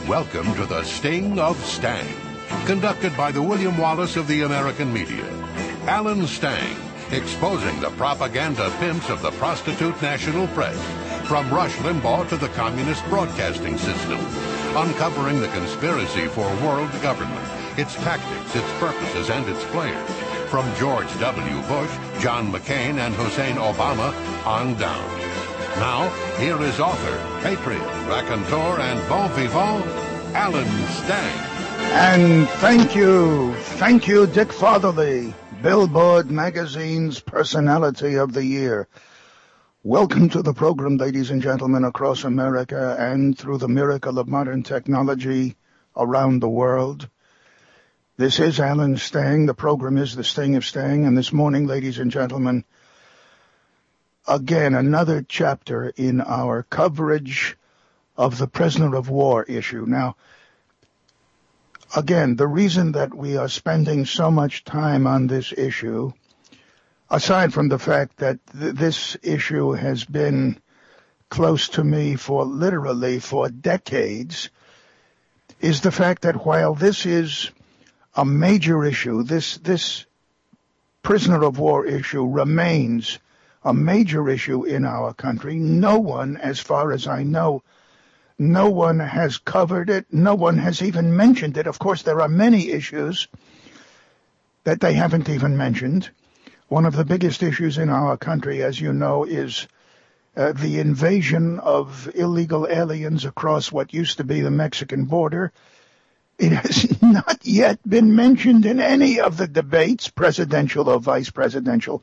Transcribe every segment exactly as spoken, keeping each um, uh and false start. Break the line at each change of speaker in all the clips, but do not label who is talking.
Welcome to the Sting of Stang, conducted by the William Wallace of the American media. Alan Stang, exposing the propaganda pimps of the prostitute national press, from Rush Limbaugh to the communist broadcasting system, uncovering the conspiracy for world government, its tactics, its purposes, and its players, from George W. Bush, John McCain, and Hussein Obama on down. Now, here is author, patriot, raconteur, and bon vivant, Alan Stang.
And thank you, thank you, Dick Fatherly, Billboard Magazine's Personality of the Year. Welcome to the program, ladies and gentlemen, across America and through the miracle of modern technology around the world. This is Alan Stang. The program is The Sting of Stang. And this morning, ladies and gentlemen, again, another chapter in our coverage of the prisoner of war issue. Now, again, the reason that we are spending so much time on this issue, aside from the fact that th- this issue has been close to me for literally for decades, is the fact that while this is a major issue, this this prisoner of war issue remains a major issue in our country. No one, as far as I know, no one has covered it. No one has even mentioned it. Of course, there are many issues that they haven't even mentioned. One of the biggest issues in our country, as you know, is uh, the invasion of illegal aliens across what used to be the Mexican border. It has not yet been mentioned in any of the debates, presidential or vice presidential.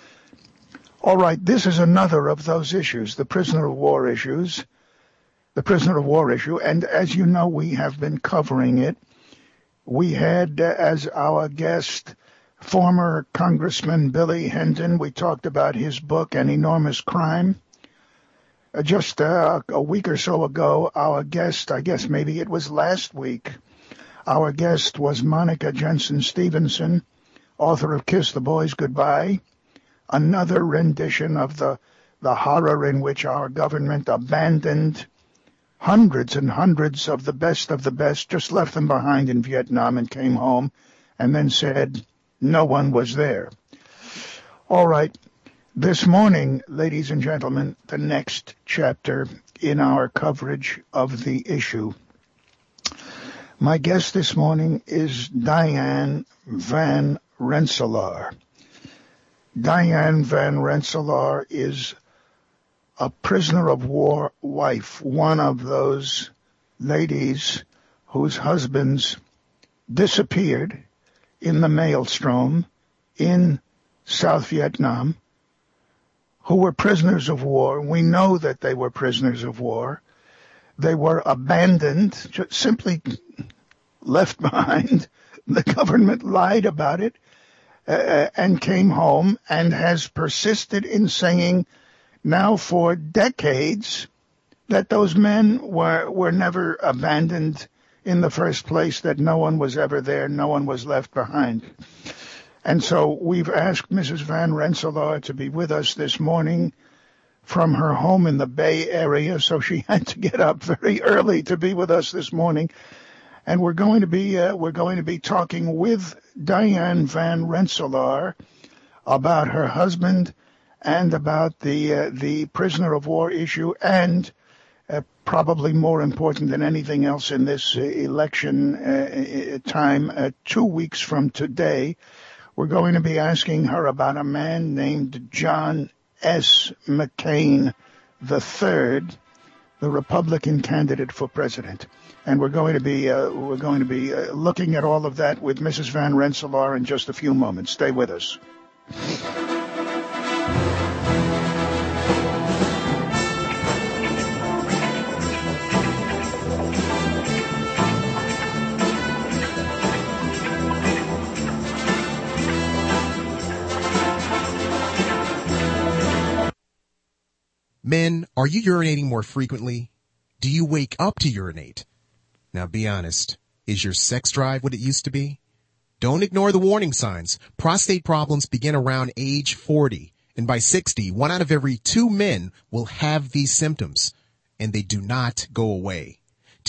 All right, this is another of those issues, the prisoner of war issues, the prisoner of war issue. And as you know, we have been covering it. We had uh, as our guest former Congressman Billy Hendon. We talked about his book, An Enormous Crime. Uh, just uh, a week or so ago, our guest, I guess maybe it was last week, our guest was Monica Jensen Stevenson, author of Kiss the Boys Goodbye. Another rendition of the, the horror in which our government abandoned hundreds and hundreds of the best of the best, just left them behind in Vietnam and came home and then said no one was there. All right, this morning, ladies and gentlemen, the next chapter in our coverage of the issue. My guest this morning is Diane Van Rensselaer. Diane Van Rensselaer is a prisoner of war wife, one of those ladies whose husbands disappeared in the maelstrom in South Vietnam, who were prisoners of war. We know that they were prisoners of war. They were abandoned, just simply left behind. The government lied about it. Uh, and came home and has persisted in saying now for decades that those men were were never abandoned in the first place, that no one was ever there, no one was left behind. And so we've asked Missus Van Rensselaer to be with us this morning from her home in the Bay Area, so she had to get up very early to be with us this morning. And we're going to be uh, we're going to be talking with Diane Van Rensselaer about her husband and about the uh, the prisoner of war issue, and uh, probably more important than anything else in this uh, election uh, time, uh, two weeks from today, we're going to be asking her about a man named John S. McCain the third, the Republican candidate for president. And we're going to be uh, we're going to be uh, looking at all of that with Missus Van Rensselaer in just a few moments. Stay with us.
Men, are you urinating more frequently? Do you wake up to urinate? Now be honest, is your sex drive what it used to be? Don't ignore the warning signs. Prostate problems begin around age forty, and by sixty, one out of every two men will have these symptoms, and they do not go away.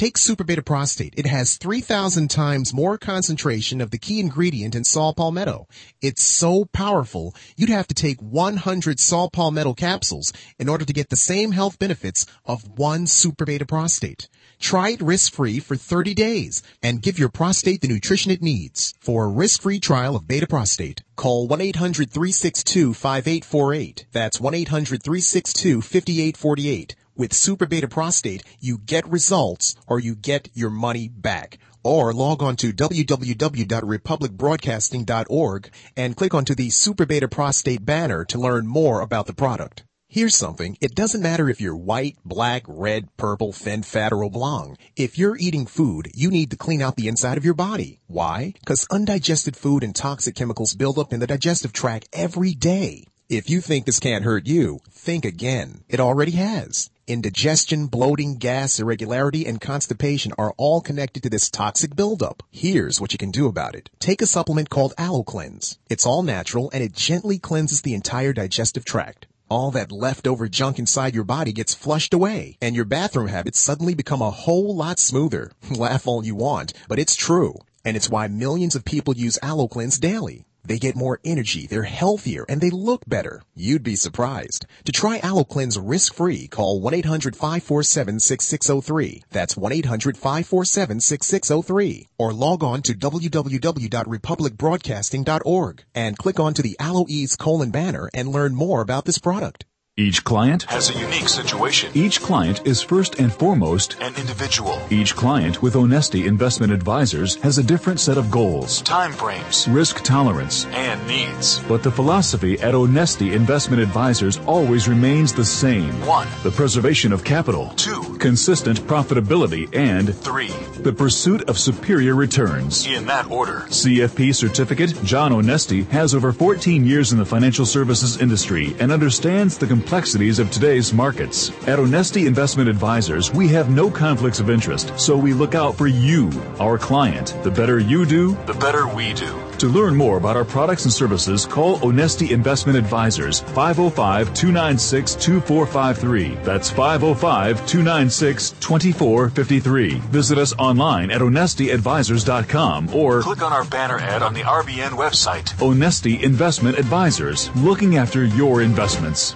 Take Super Beta Prostate. It has three thousand times more concentration of the key ingredient in saw palmetto. It's so powerful, you'd have to take one hundred saw palmetto capsules in order to get the same health benefits of one Super Beta Prostate. Try it risk-free for thirty days and give your prostate the nutrition it needs. For a risk-free trial of Beta Prostate, call one eight hundred, three six two, five eight four eight. That's one eight hundred, three six two, five eight four eight. With Super Beta Prostate, you get results or you get your money back. Or log on to w w w dot republic broadcasting dot org and click onto the Super Beta Prostate banner to learn more about the product. Here's something. It doesn't matter if you're white, black, red, purple, thin, fat, or oblong. If you're eating food, you need to clean out the inside of your body. Why? Because undigested food and toxic chemicals build up in the digestive tract every day. If you think this can't hurt you, think again. It already has. Indigestion, bloating, gas, irregularity, and constipation are all connected to this toxic buildup. Here's what you can do about it. Take a supplement called AlloCleanse. It's all natural and it gently cleanses the entire digestive tract. All that leftover junk inside your body gets flushed away, and your bathroom habits suddenly become a whole lot smoother. Laugh all you want, but it's true. And it's why millions of people use AlloCleanse daily. They get more energy, they're healthier, and they look better. You'd be surprised. To try AlloCleanse risk-free, call one eight hundred, five four seven, six six zero three. That's one eight hundred, five four seven, six six zero three. Or log on to w w w dot republic broadcasting dot org and click onto the AlloEase colon banner and learn more about this product.
Each client has a unique situation. Each client is first and foremost an individual. Each client with Onesti Investment Advisors has a different set of goals, time frames, risk tolerance, and needs. But the philosophy at Onesti Investment Advisors always remains the same. One, the preservation of capital. Two, consistent profitability. And three, the pursuit of superior returns. In that order. C F P certificate John Onesti has over fourteen years in the financial services industry and understands the complexities of today's markets. At Onesti Investment Advisors, we have no conflicts of interest, so we look out for you, our client. The better you do, the better we do. To learn more about our products and services, call Onesti Investment Advisors, five oh five, two nine six, two four five three. That's five oh five, two nine six, two four five three. Visit us online at onesti advisors dot com or click on our banner ad on the R B N website. Onesti Investment Advisors, looking after your investments.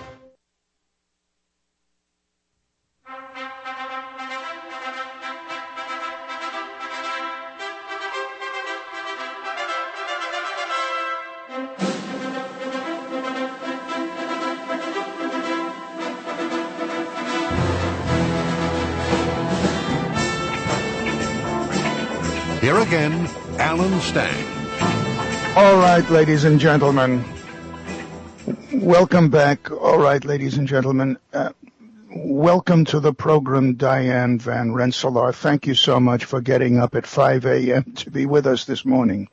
Here again, Alan Stang.
All right, ladies and gentlemen. Welcome back. All right, ladies and gentlemen. Uh, welcome to the program, Diane Van Rensselaer. Thank you so much for getting up at five a.m. to be with us this morning.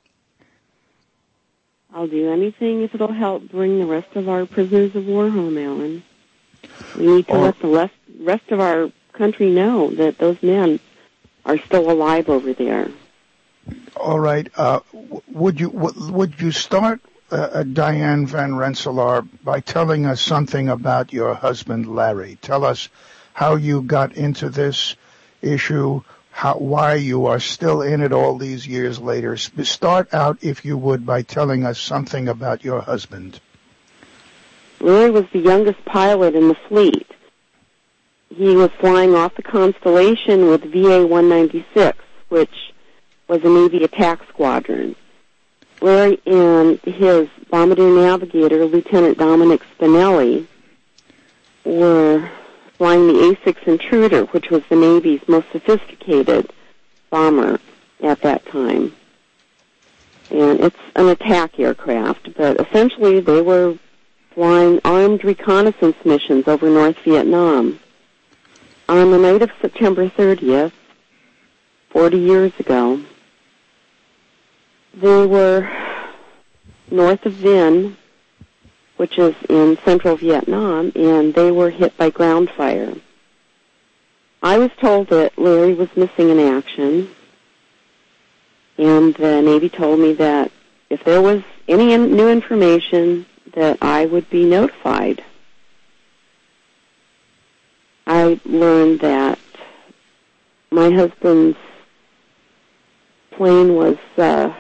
I'll do anything if it'll help bring the rest of our prisoners of war home, Alan. We need to oh. let the rest of our country know that those men are still alive over there.
All right. Uh, would you would you start, uh, Diane Van Rensselaer, by telling us something about your husband, Larry? Tell us how you got into this issue, how why you are still in it all these years later. Start out, if you would, by telling us something about your husband.
Larry was the youngest pilot in the fleet. He was flying off the Constellation with V A one ninety-six, which was a Navy attack squadron. Larry and his bombardier navigator, Lieutenant Dominic Spinelli, were flying the A six Intruder, which was the Navy's most sophisticated bomber at that time. And it's an attack aircraft, but essentially they were flying armed reconnaissance missions over North Vietnam. On the night of September thirtieth, forty years ago, they were north of Vinh, which is in central Vietnam, and they were hit by ground fire. I was told that Larry was missing in action, and the Navy told me that if there was any new information, that I would be notified. I learned that my husband's plane was, uh,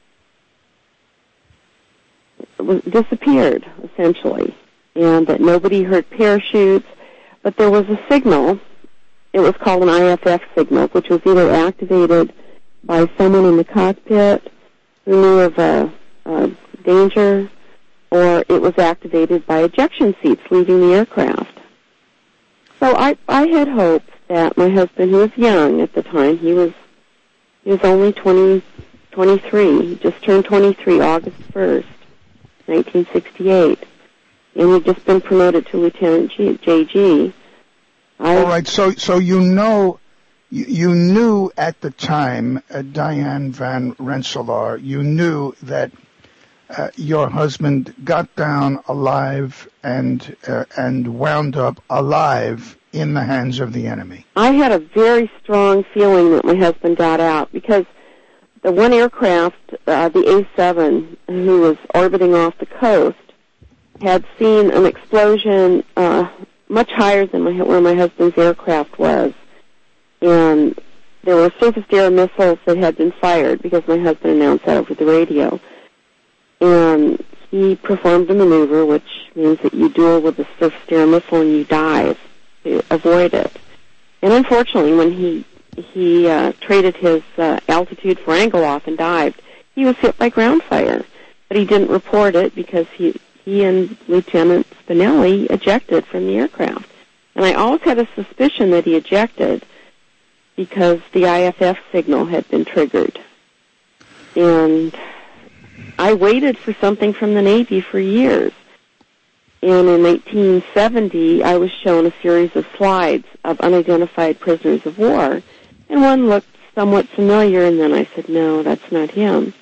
was disappeared, essentially, and that nobody heard parachutes, but there was a signal. It was called an I F F signal, which was either activated by someone in the cockpit who knew of a, a danger, or it was activated by ejection seats leaving the aircraft. So I, I had hoped that my husband, who was young at the time, he was he was only twenty, twenty-three, he just turned twenty-three August first, nineteen sixty-eight, and he'd just been promoted to Lieutenant G, J G. I,
All right, so so you know, you, you knew at the time, uh, Diane Van Rensselaer, you knew that uh, your husband got down alive and uh, and wound up alive in the hands of the enemy.
I had a very strong feeling that my husband got out, because the one aircraft, uh, the A seven, who was orbiting off the coast, had seen an explosion uh, much higher than my, where my husband's aircraft was. And there were surface-to-air missiles that had been fired, because my husband announced that over the radio. And he performed a maneuver, which means that you duel with a surface-to-air missile and you dive to avoid it. And unfortunately, when he he uh, traded his uh, altitude for angle off and dived, he was hit by ground fire. But he didn't report it, because he he and Lieutenant Spinelli ejected from the aircraft. And I always had a suspicion that he ejected because the I F F signal had been triggered. And I waited for something from the Navy for years. And in nineteen seventy, I was shown a series of slides of unidentified prisoners of war, and one looked somewhat familiar, and then I said, no, that's not him.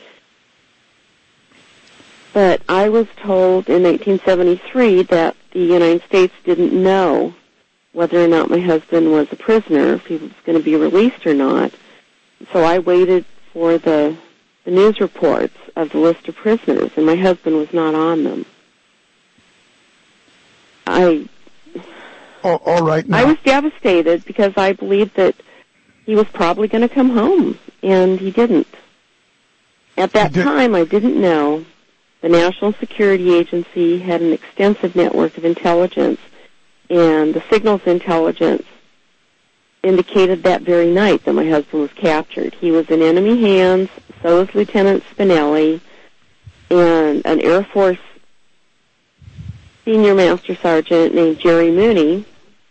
But I was told in nineteen seventy-three that the United States didn't know whether or not my husband was a prisoner, if he was going to be released or not. So I waited for the, the news reports of the list of prisoners, and my husband was not on them. I,
oh, all right. Now.
I was devastated, because I believed that he was probably going to come home, and he didn't. At that
did.
time, I didn't know the National Security Agency had an extensive network of intelligence, and the signals intelligence indicated that very night that my husband was captured. He was in enemy hands, so was Lieutenant Spinelli, and an Air Force Senior Master Sergeant named Jerry Mooney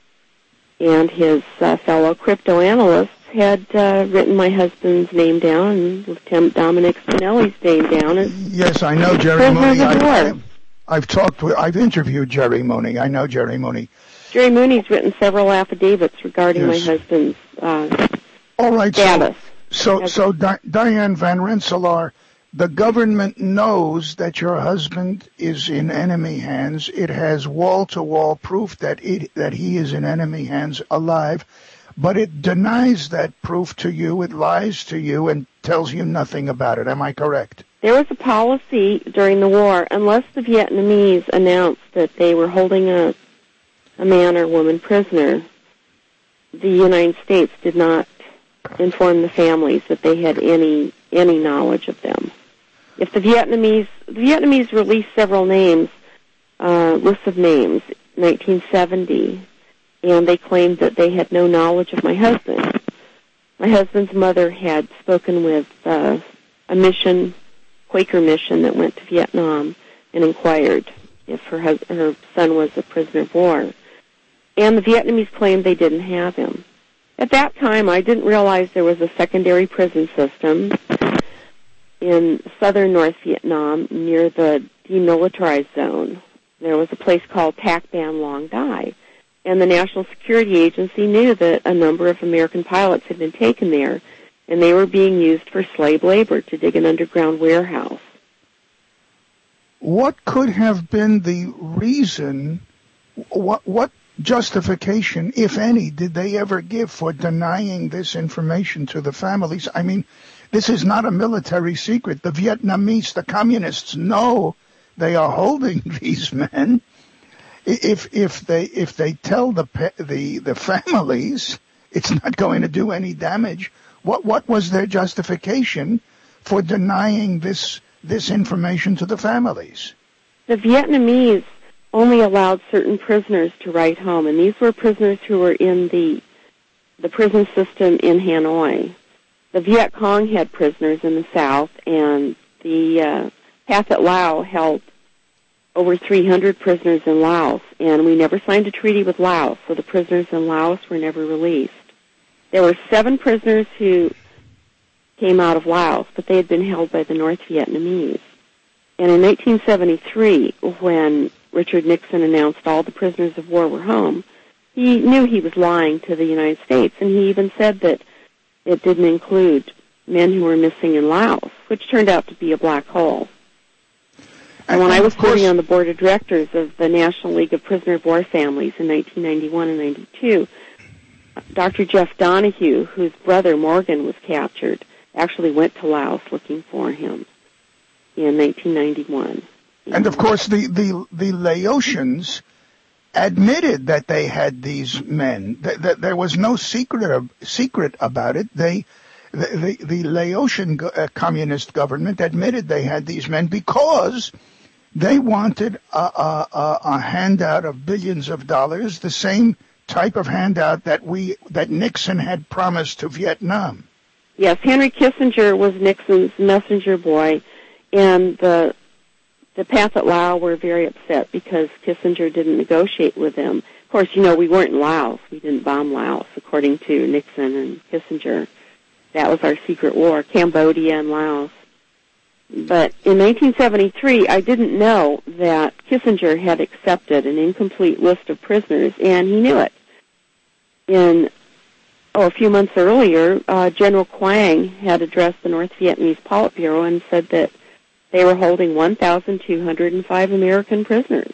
and his uh, fellow cryptoanalysts had uh, written my husband's name down and Lieutenant Dominic Spinelli's name down. As
yes, I know Jerry Mooney. I've, I've talked with, I've interviewed Jerry Mooney. I know Jerry Mooney.
Jerry Mooney's written several affidavits regarding yes. my husband's uh,
All right,
status.
So, so, so Di- Diane Van Rensselaer, the government knows that your husband is in enemy hands. It has wall-to-wall proof that it, that he is in enemy hands alive, but it denies that proof to you. It lies to you and tells you nothing about it. Am I correct?
There was a policy during the war, unless the Vietnamese announced that they were holding a, a man or woman prisoner, the United States did not inform the families that they had any any knowledge of them. If the Vietnamese, the Vietnamese released several names, uh, lists of names, nineteen seventy, and they claimed that they had no knowledge of my husband. My husband's mother had spoken with uh, a mission, Quaker mission that went to Vietnam and inquired if her hus- her son was a prisoner of war. And the Vietnamese claimed they didn't have him. At that time, I didn't realize there was a secondary prison system in southern North Vietnam near the demilitarized zone. There was a place called Tac Ban Long Dai. And the National Security Agency knew that a number of American pilots had been taken there, and they were being used for slave labor to dig an underground warehouse.
What could have been the reason, what, what justification, if any, did they ever give for denying this information to the families? I mean, this is not a military secret. The Vietnamese, the communists know they are holding these men. If if they if they tell the the the families, it's not going to do any damage. What what was their justification for denying this this information to the families?
The Vietnamese only allowed certain prisoners to write home, and these were prisoners who were in the the prison system in Hanoi. The Viet Cong had prisoners in the south, and the uh, Pathet Lao held over three hundred prisoners in Laos, and we never signed a treaty with Laos, so the prisoners in Laos were never released. There were seven prisoners who came out of Laos, but they had been held by the North Vietnamese. And in nineteen seventy-three, when Richard Nixon announced all the prisoners of war were home, he knew he was lying to the United States, and he even said that it didn't include men who were missing in Laos, which turned out to be a black hole. And when I was serving on the board of directors of the National League of Prisoner of War Families in nineteen ninety-one and ninety-two, Doctor Jeff Donahue, whose brother Morgan was captured, actually went to Laos looking for him in nineteen ninety-one.
And of course, the, the, the Laotians admitted that they had these men. That, that there was no secret of, secret about it. They, the, the, the Laotian go, uh, communist government admitted they had these men because they wanted a, a, a, a handout of billions of dollars, the same type of handout that we that Nixon had promised to Vietnam.
Yes, Henry Kissinger was Nixon's messenger boy, and the the Pathet Lao were very upset because Kissinger didn't negotiate with them. Of course, you know, we weren't in Laos. We didn't bomb Laos, according to Nixon and Kissinger. That was our secret war, Cambodia and Laos. But in nineteen seventy-three, I didn't know that Kissinger had accepted an incomplete list of prisoners, and he knew it. In, oh, a few months earlier, uh, General Quang had addressed the North Vietnamese Politburo and said that they were holding one thousand two hundred five American prisoners.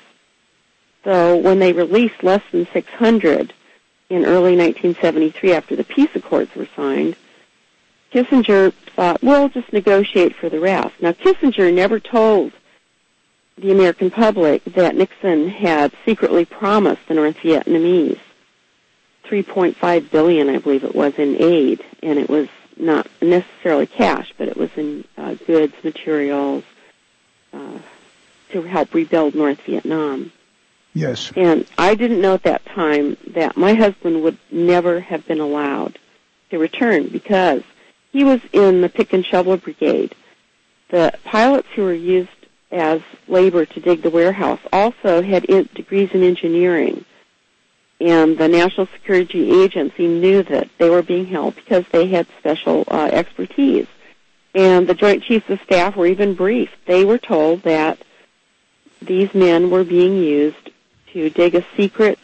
So when they released less than six hundred in early nineteen seventy-three after the peace accords were signed, Kissinger thought, we'll just negotiate for the rest. Now, Kissinger never told the American public that Nixon had secretly promised the North Vietnamese three point five billion dollars, I believe it was, in aid, and it was not necessarily cash, but it was in uh, goods, materials, uh, to help rebuild North Vietnam.
Yes.
And I didn't know at that time that my husband would never have been allowed to return because he was in the pick and shovel brigade. The pilots who were used as labor to dig the warehouse also had in- degrees in engineering. And the National Security Agency knew that they were being held because they had special uh, expertise. And the Joint Chiefs of Staff were even briefed. They were told that these men were being used to dig a secret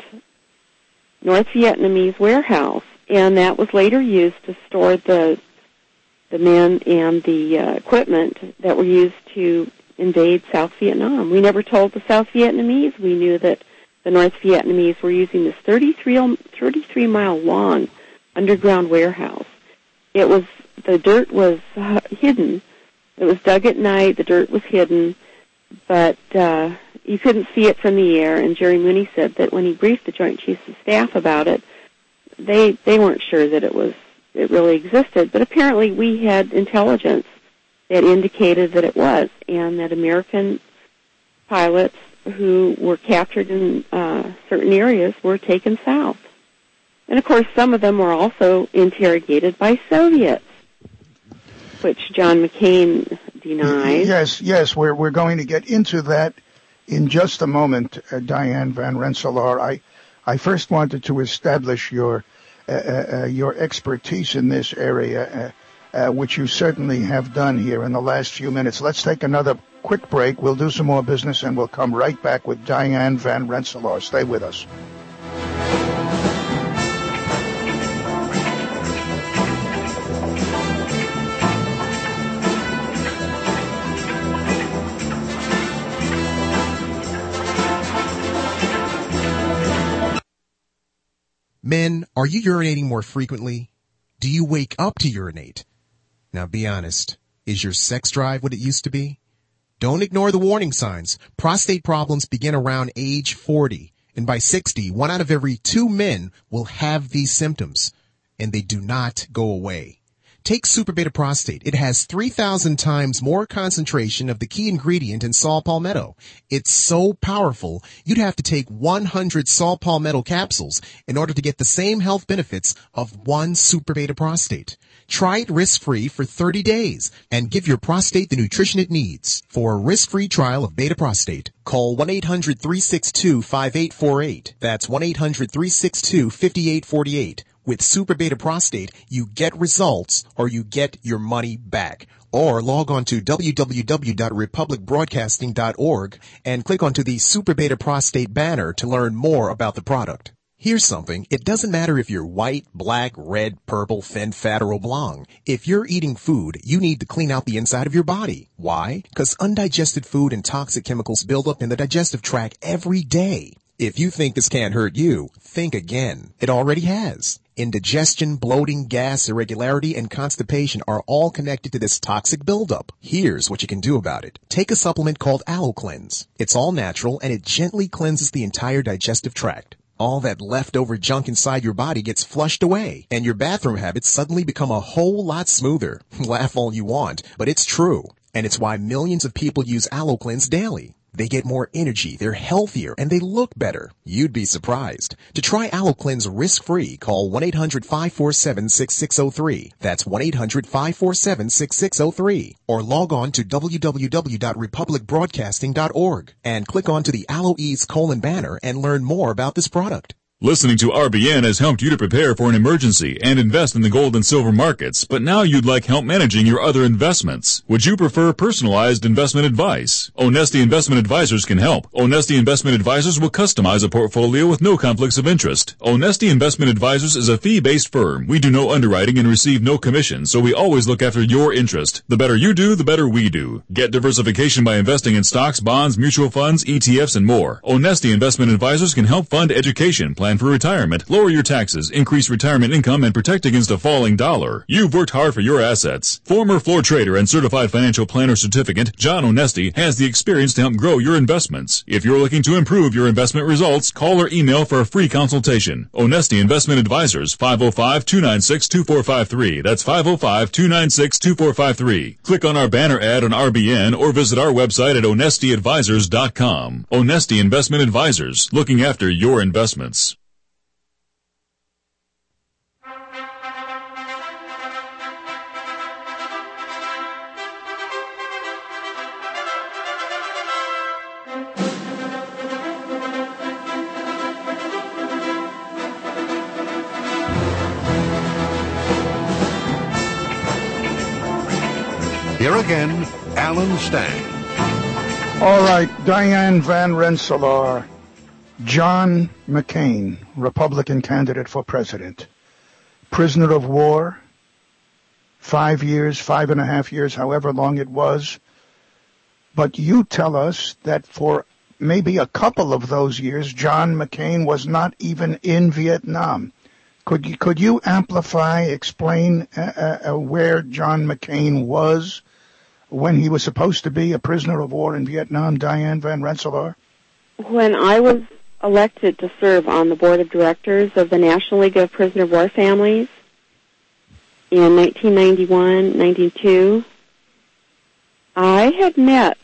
North Vietnamese warehouse, and that was later used to store the the men and the uh, equipment that were used to invade South Vietnam. We never told the South Vietnamese. We knew that the North Vietnamese were using this thirty-three mile long underground warehouse. It was, the dirt was uh, hidden. It was dug at night, the dirt was hidden, but uh, you couldn't see it from the air, and Jerry Mooney said that when he briefed the Joint Chiefs of Staff about it, they they weren't sure that it was, it really existed, but apparently we had intelligence that indicated that it was, and that American pilots who were captured in uh, certain areas were taken south. And, of course, some of them were also interrogated by Soviets, which John McCain denies.
Yes, yes, we're, we're going to get into that in just a moment, uh, Diane Van Rensselaer. I, I first wanted to establish your, uh, uh, your expertise in this area, uh, uh, which you certainly have done here in the last few minutes. Let's take another quick break. We'll do some more business, and we'll come right back with Diane Van Rensselaer. Stay with us.
Men, are you urinating more frequently? Do you wake up to urinate? Now be honest. Is your sex drive what it used to be? Don't ignore the warning signs. Prostate problems begin around age forty, and by sixty, one out of every two men will have these symptoms. and they do not go away. Take Super Beta Prostate. It has three thousand times more concentration of the key ingredient in saw palmetto. It's so powerful, you'd have to take one hundred saw palmetto capsules in order to get the same health benefits of one Super Beta Prostate. Try it risk-free for thirty days and give your prostate the nutrition it needs. For a risk-free trial of Beta Prostate, call one eight hundred, three six two, five eight four eight. That's one eight hundred, three six two, five eight four eight. With Super Beta Prostate, you get results or you get your money back. Or log on to w w w dot republic broadcasting dot org and click onto the Super Beta Prostate banner to learn more about the product. Here's something. It doesn't matter if you're white, black, red, purple, thin, fat, or oblong. If you're eating food, you need to clean out the inside of your body. Why? Because undigested food and toxic chemicals build up in the digestive tract every day. If you think this can't hurt you, think again. It already has. Indigestion, bloating, gas, irregularity, and constipation are all connected to this toxic buildup. Here's what you can do about it. Take a supplement called AlloCleanse. It's all natural, and it gently cleanses the entire digestive tract. All that leftover junk inside your body gets flushed away, and your bathroom habits suddenly become a whole lot smoother. Laugh all you want, but it's true. And it's why millions of people use AlloCleanse daily. They get more energy, they're healthier, and they look better. You'd be surprised. To try AlloCleanse risk-free, call one eight hundred, five four seven, six six zero three. That's one eight hundred, five four seven, six six zero three. Or log on to w w w dot republic broadcasting dot org and click onto the AlloEase colon banner and learn more about this product.
Listening to R B N has helped you to prepare for an emergency and invest in the gold and silver markets, but now you'd like help managing your other investments. Would you prefer personalized investment advice? Onesti Investment Advisors can help. Onesti Investment Advisors will customize a portfolio with no conflicts of interest. Onesti Investment Advisors is a fee-based firm. We do no underwriting and receive no commission, so we always look after your interest. The better you do, the better we do. Get diversification by investing in stocks, bonds, mutual funds, E T Fs, and more. Onesti Investment Advisors can help fund education, plan for retirement, lower your taxes, increase retirement income, and protect against a falling dollar. You've worked hard for your assets. Former floor trader and certified financial planner certificate, John Onesti, has the experience to help grow your investments. If you're looking to improve your investment results, call or email for a free consultation. Onesti Investment Advisors, five oh five, two nine six, two four five three. That's five oh five, two nine six, two four five three. Click on our banner ad on R B N or visit our website at onesti advisors dot com. Onesti Investment Advisors, looking after your investments.
Here again, Alan Stang.
All right, Diane Van Rensselaer. John McCain, Republican candidate for president. Prisoner of war, five years, five and a half years, however long it was. But you tell us that for maybe a couple of those years, John McCain was not even in Vietnam. Could you, could you amplify, explain uh, uh, where John McCain was when he was supposed to be a prisoner of war in Vietnam, Diane Van Rensselaer?
When I was elected to serve on the board of directors of the National League of Prisoner of War Families in nineteen ninety-one ninety-two, I had met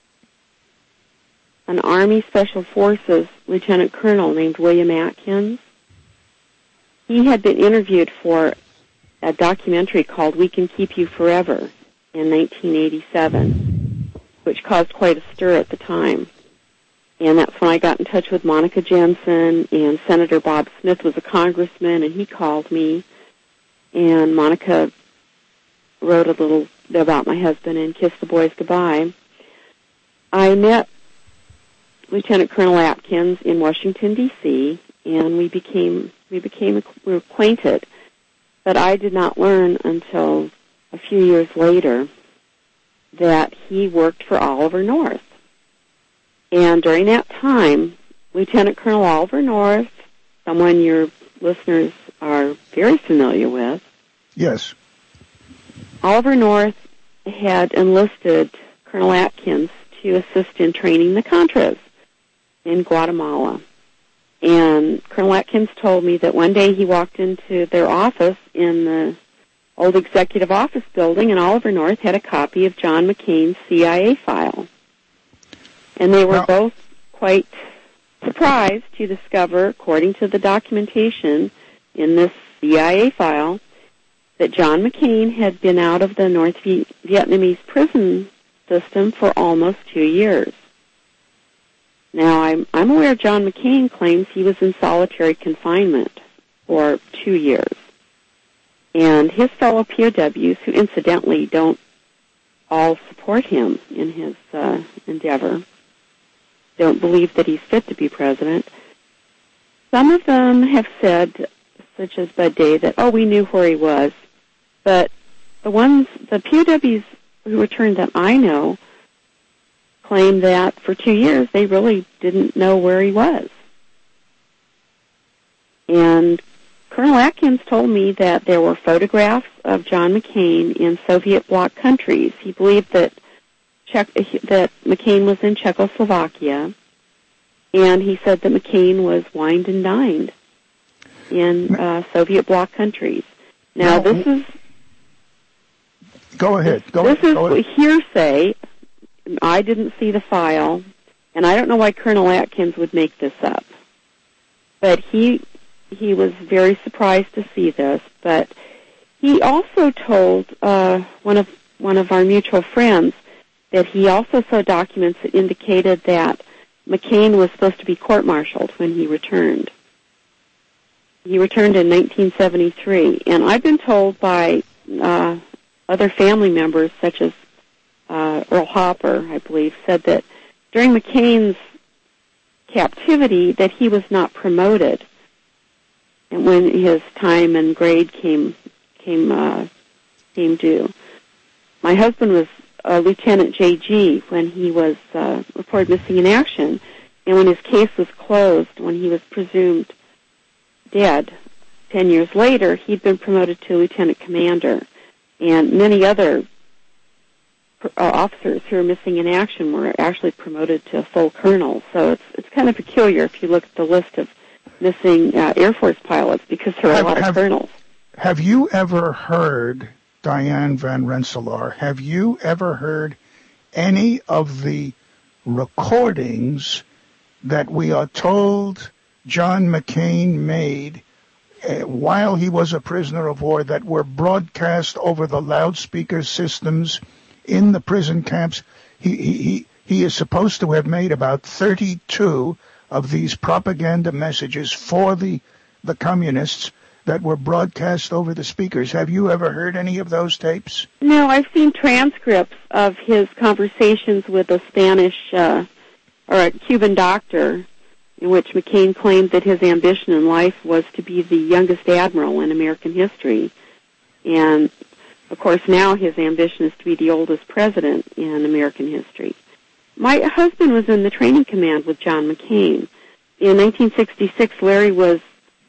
an Army Special Forces lieutenant colonel named William Atkins. He had been interviewed for a documentary called We Can Keep You Forever in nineteen eighty-seven, which caused quite a stir at the time. And that's when I got in touch with Monica Jensen, and Senator Bob Smith was a congressman, and he called me. And Monica wrote a little bit about my husband and kissed the boys goodbye. I met Lieutenant Colonel Atkins in Washington, D C, and we became we became we were acquainted. But I did not learn until a few years later that he worked for Oliver North. And during that time, Lieutenant Colonel Oliver North, someone your listeners are very familiar with.
Yes.
Oliver North had enlisted Colonel Atkins to assist in training the Contras in Guatemala. And Colonel Atkins told me that one day he walked into their office in the old executive office building, and Oliver North had a copy of John McCain's C I A file. And they were
Well,
both quite surprised to discover, according to the documentation in this C I A file, that John McCain had been out of the North Vietnamese prison system for almost two years. Now, I'm, I'm aware John McCain claims he was in solitary confinement for two years. And his fellow P O Ws, who incidentally don't all support him in his uh, endeavor, don't believe that he's fit to be president. Some of them have said, such as Bud Day, that, oh, we knew where he was. But the ones, the P O Ws who returned that I know, claim that for two years they really didn't know where he was. And Colonel Atkins told me that there were photographs of John McCain in Soviet bloc countries. He believed that Czech, that McCain was in Czechoslovakia, and he said that McCain was wined and dined in uh, Soviet bloc countries. Now, this is...
Go ahead. Go,
this is
go ahead.
hearsay. I didn't see the file, and I don't know why Colonel Atkins would make this up. But he he was very surprised to see this. But he also told uh, one of one of our mutual friends that he also saw documents that indicated that McCain was supposed to be court-martialed when he returned. He returned in nineteen seventy-three, and I've been told by uh, other family members, such as Uh, Earl Hopper, I believe, said that during McCain's captivity that he was not promoted, and when his time and grade came came uh, came due. My husband was uh, Lieutenant J G when he was uh, reported missing in action, and when his case was closed, when he was presumed dead, ten years later, he'd been promoted to lieutenant commander, and many other Uh, officers who are missing in action were actually promoted to full colonel. So it's it's kind of peculiar if you look at the list of missing uh, Air Force pilots, because there are have, a lot of
have,
colonels.
Have you ever heard, Diane Van Rensselaer, have you ever heard any of the recordings that we are told John McCain made uh, while he was a prisoner of war that were broadcast over the loudspeaker systems in the prison camps? He, he, he is supposed to have made about thirty-two of these propaganda messages for the, the communists that were broadcast over the speakers. Have you ever heard any of those tapes?
No, I've seen transcripts of his conversations with a Spanish uh, or a Cuban doctor, in which McCain claimed that his ambition in life was to be the youngest admiral in American history. And of course, now his ambition is to be the oldest president in American history. My husband was in the training command with John McCain. In nineteen sixty-six, Larry was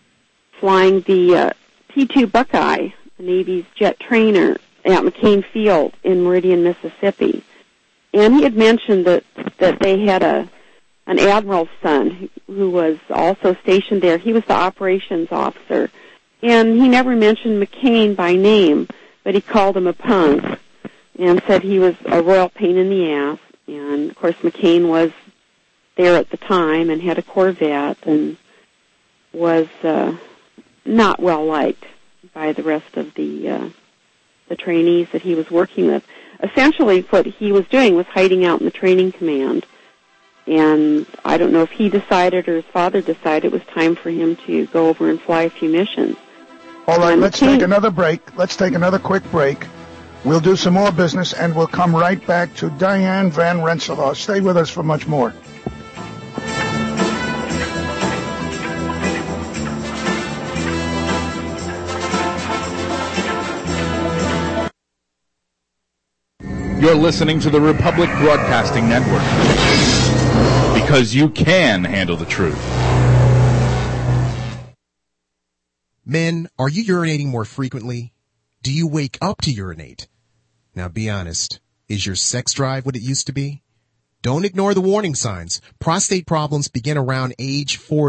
flying the uh, T two Buckeye, the Navy's jet trainer, at McCain Field in Meridian, Mississippi. And he had mentioned that, that they had a an admiral's son who was also stationed there. He was the operations officer. And he never mentioned McCain by name, but he called him a punk and said he was a royal pain in the ass. And, of course, McCain was there at the time and had a Corvette and was uh, not well liked by the rest of the uh, the trainees that he was working with. Essentially, what he was doing was hiding out in the training command. And I don't know if he decided or his father decided it was time for him to go over and fly a few missions.
All right,
And
let's
McCain,
take another break. Let's take another quick break. We'll do some more business, and we'll come right back to Diane Van Rensselaer. Stay with us for much more.
You're listening to the Republic Broadcasting Network, because you can handle the truth.
Men, are you urinating more frequently? Do you wake up to urinate? Now be honest. Is your sex drive what it used to be? Don't ignore the warning signs. Prostate problems begin around age forty,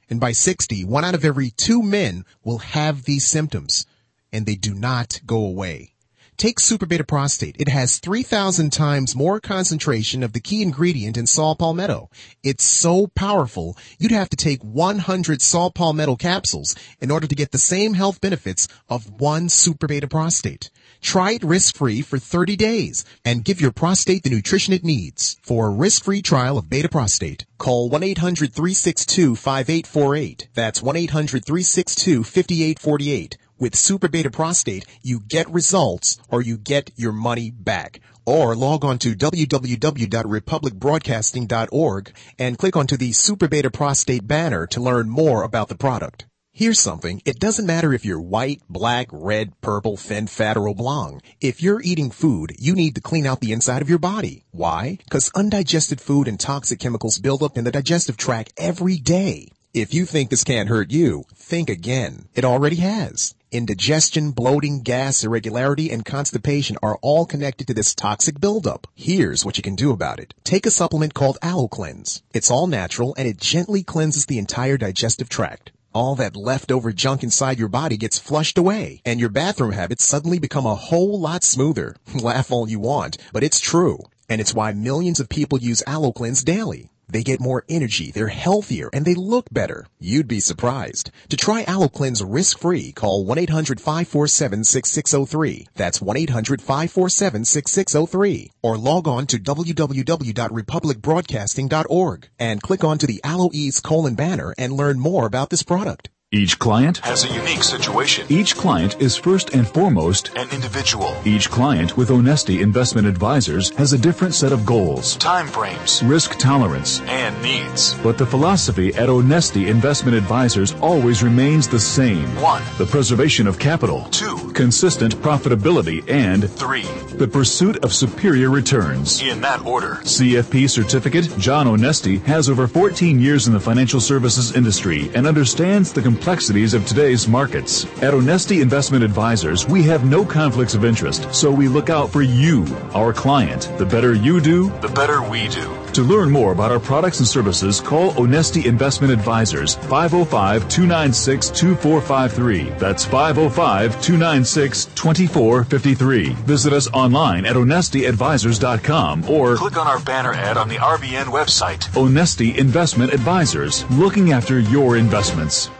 And by sixty, one out of every two men will have these symptoms, and they do not go away. Take Super Beta Prostate. It has three thousand times more concentration of the key ingredient in saw palmetto. It's so powerful, you'd have to take one hundred saw palmetto capsules in order to get the same health benefits of one Super Beta Prostate. Try it risk-free for thirty days and give your prostate the nutrition it needs. For a risk-free trial of Beta Prostate, call one eight hundred, three six two, five eight four eight. That's one eight hundred, three six two, five eight four eight. With Super Beta Prostate, you get results or you get your money back. Or log on to w w w dot republic broadcasting dot org and click onto the Super Beta Prostate banner to learn more about the product. Here's something. It doesn't matter if you're white, black, red, purple, thin, fat, or oblong. If you're eating food, you need to clean out the inside of your body. Why? Because undigested food and toxic chemicals build up in the digestive tract every day. If you think this can't hurt you, think again. It already has. Indigestion, bloating, gas, irregularity, and constipation are all connected to this toxic buildup. Here's what you can do about it. Take a supplement called AlloCleanse. It's all natural, and it gently cleanses the entire digestive tract. All that leftover junk inside your body gets flushed away, and your bathroom habits suddenly become a whole lot smoother. Laugh all you want, but it's true. And it's why millions of people use AlloCleanse daily. They get more energy, they're healthier, and they look better. You'd be surprised. To try AlloCleanse risk-free, call one eight hundred, five four seven, six six zero three. That's one eight hundred, five four seven, six six zero three. Or log on to w w w dot republic broadcasting dot org and click onto the AlloEase colon banner and learn more about this product.
Each client has a unique situation. Each client is first and foremost an individual. Each client with Onesti Investment Advisors has a different set of goals, time frames, risk tolerance, and needs. But the philosophy at Onesti Investment Advisors always remains the same. One, the preservation of capital. Two, consistent profitability. And three, the pursuit of superior returns. In that order. C F P certificate John Onesti has over fourteen years in the financial services industry and understands the complexities of today's markets. At Onesti Investment Advisors, we have no conflicts of interest, so we look out for you, our client. The better you do, the better we do. To learn more about our products and services, call Onesti Investment Advisors, five oh five, two nine six, two four five three. That's five oh five, two nine six, two four five three. Visit us online at onesti advisors dot com or click on our banner ad on the R B N website. Onesti Investment Advisors, looking after your investments.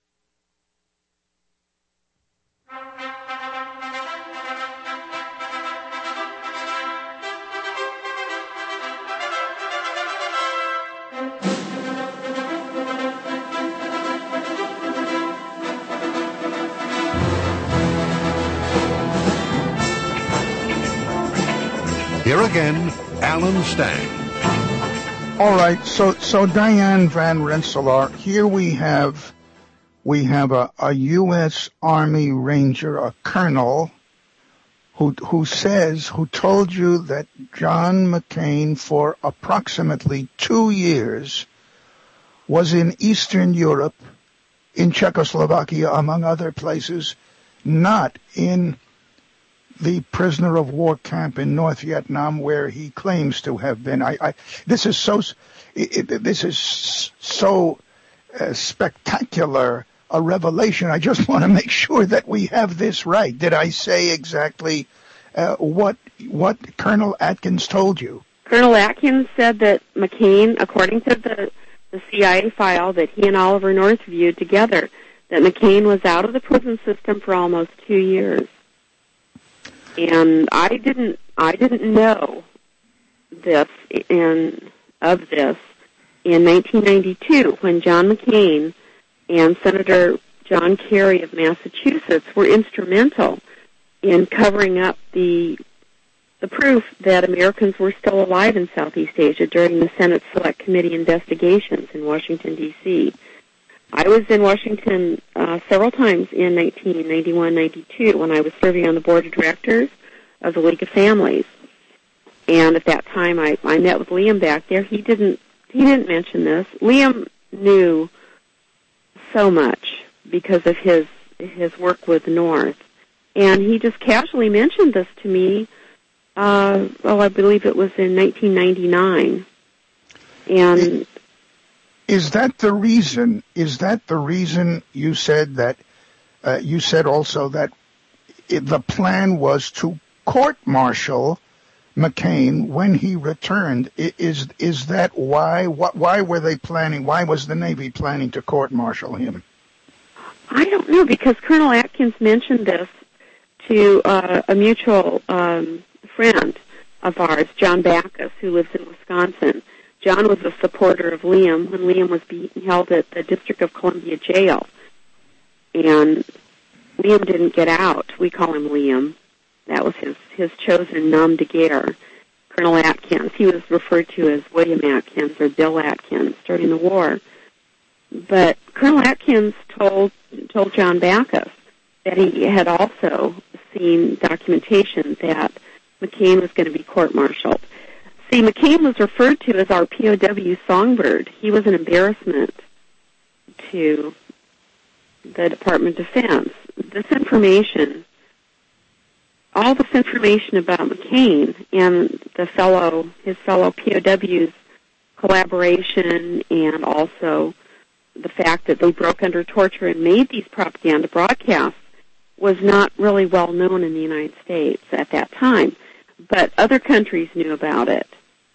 Here again, Alan Stang.
All right, so so Diane Van Rensselaer, here we have we have a, a U S Army Ranger, a colonel, who who says, who told you that John McCain for approximately two years was in Eastern Europe, in Czechoslovakia, among other places, not in the prisoner of war camp in North Vietnam where he claims to have been. I, I this is so it, it, this is so uh, spectacular a revelation. I just want to make sure that we have this right. Did I say exactly uh, what what Colonel Atkins told you?
Colonel Atkins said that McCain, according to the the C I A file that he and Oliver North viewed together, that McCain was out of the prison system for almost two years. And I didn't, I didn't know this in, of this in nineteen ninety-two when John McCain and Senator John Kerry of Massachusetts were instrumental in covering up the the proof that Americans were still alive in Southeast Asia during the Senate Select Committee investigations in Washington, D C I was in Washington uh, several times in nineteen ninety-one ninety-two when I was serving on the board of directors of the League of Families. And at that time, I, I met with Liam back there. He didn't he didn't mention this. Liam knew so much because of his his work with North, and he just casually mentioned this to me. Uh, well, I believe it was in nineteen ninety-nine, and
Is that the reason? Is that the reason you said that? Uh, you said also that it, the plan was to court-martial McCain when he returned. Is is that why? What? Why were they planning? Why was the Navy planning to court-martial him?
I don't know, because Colonel Atkins mentioned this to uh, a mutual um, friend of ours, John Backus, who lives in Wisconsin. John was a supporter of Liam when Liam was being held at the District of Columbia jail. And Liam didn't get out. We call him Liam. That was his, his chosen nom de guerre, Colonel Atkins. He was referred to as William Atkins or Bill Atkins during the war. But Colonel Atkins told told John Backus that he had also seen documentation that McCain was going to be court-martialed. See, McCain was referred to as our P O W songbird. He was an embarrassment to the Department of Defense. This information, all this information about McCain and the fellow, his fellow P O Ws' collaboration, and also the fact that they broke under torture and made these propaganda broadcasts, was not really well known in the United States at that time. But other countries knew about it.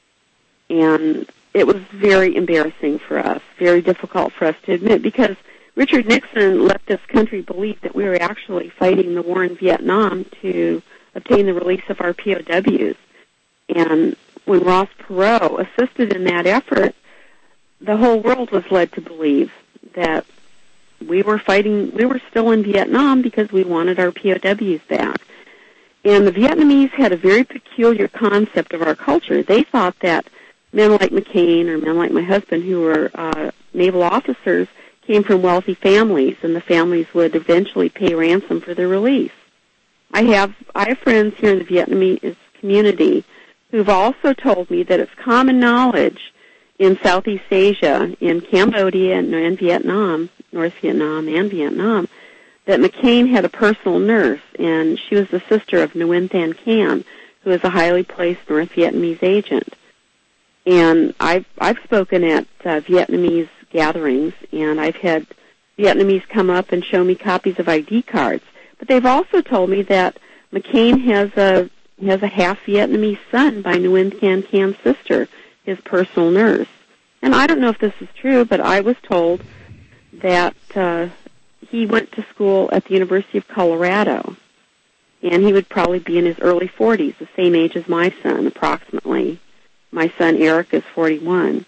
And it was very embarrassing for us, very difficult for us to admit, because Richard Nixon let this country believe that we were actually fighting the war in Vietnam to obtain the release of our P O Ws. And when Ross Perot assisted in that effort, the whole world was led to believe that we were fighting, we were still in Vietnam because we wanted our P O Ws back. And the Vietnamese had a very peculiar concept of our culture. They thought that men like McCain or men like my husband, who were uh, naval officers, came from wealthy families, and the families would eventually pay ransom for their release. I have I have friends here in the Vietnamese community who've also told me that it's common knowledge in Southeast Asia, in Cambodia and in Vietnam, North Vietnam and Vietnam, that McCain had a personal nurse, and she was the sister of Nguyen Thanh Can, who is a highly placed North Vietnamese agent. And I've, I've spoken at uh, Vietnamese gatherings, and I've had Vietnamese come up and show me copies of I D cards. But they've also told me that McCain has a has a half Vietnamese son by Nguyen Thanh Can's sister, his personal nurse. And I don't know if this is true, but I was told that uh, he went to school at the University of Colorado, and he would probably be in his early forties, the same age as my son, approximately. My son, Eric, is forty-one.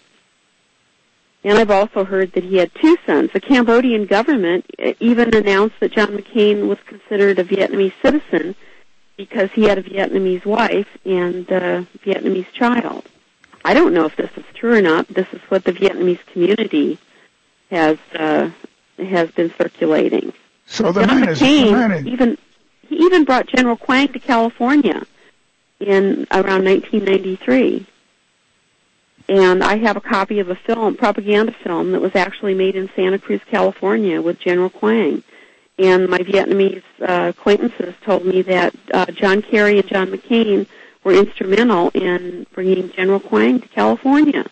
And I've also heard that he had two sons. The Cambodian government even announced that John McCain was considered a Vietnamese citizen because he had a Vietnamese wife and a Vietnamese child. I don't know if this is true or not. This is what the Vietnamese community has uh, has been circulating.
So the
John
man is
McCain
the man is,
even he even brought General Quang to California in around nineteen ninety-three. And I have a copy of a film, propaganda film, that was actually made in Santa Cruz, California, with General Quang. And my Vietnamese uh, acquaintances told me that uh, John Kerry and John McCain were instrumental in bringing General Quang to California.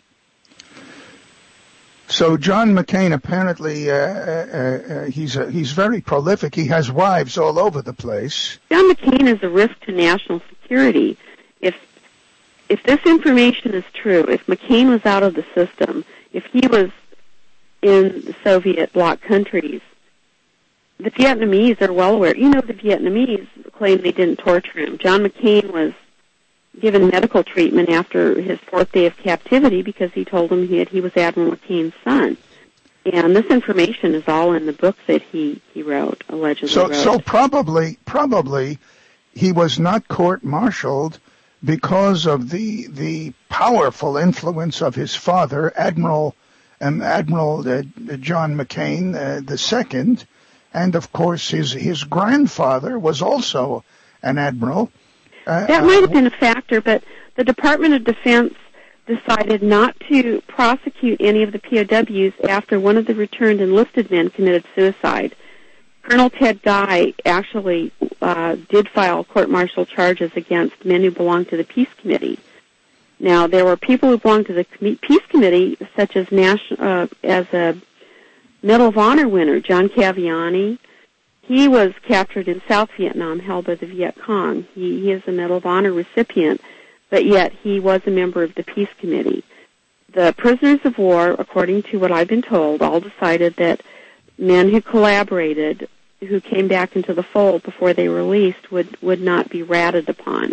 So John McCain apparently uh, uh, uh, he's uh, he's very prolific. He has wives all over the place.
John McCain is a risk to national security. If if this information is true, if McCain was out of the system, if he was in the Soviet bloc countries, the Vietnamese are well aware. You know, the Vietnamese claim they didn't torture him. John McCain was given medical treatment after his fourth day of captivity because he told them he, had, he was Admiral McCain's son. And this information is all in the book that he, he wrote, allegedly
so,
wrote.
So probably, probably he was not court-martialed because of the the powerful influence of his father, Admiral um, Admiral uh, John McCain uh, the second, and of course his his grandfather was also an admiral. Uh,
that might have been a factor, but the Department of Defense decided not to prosecute any of the P O Ws after one of the returned enlisted men committed suicide. Colonel Ted Guy actually uh, did file court-martial charges against men who belonged to the Peace Committee. Now, there were people who belonged to the Peace Committee, such as national, uh, as a Medal of Honor winner, John Cavallini. He was captured in South Vietnam, held by the Viet Cong. He, he is a Medal of Honor recipient, but yet he was a member of the Peace Committee. The prisoners of war, according to what I've been told, all decided that men who collaborated, who came back into the fold before they were released, would, would not be ratted upon.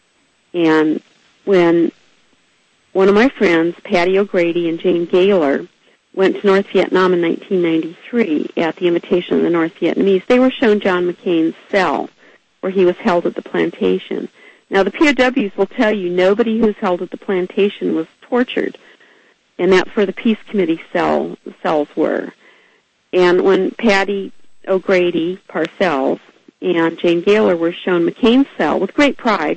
And when one of my friends, Patty O'Grady and Jane Gaylor, went to North Vietnam in nineteen ninety-three at the invitation of the North Vietnamese, they were shown John McCain's cell where he was held at the plantation. Now, the P O Ws will tell you nobody who's held at the plantation was tortured, and that's where the Peace Committee cell, cells were. And when Patty O'Grady, Parcells, and Jane Gaylor were shown McCain's cell with great pride,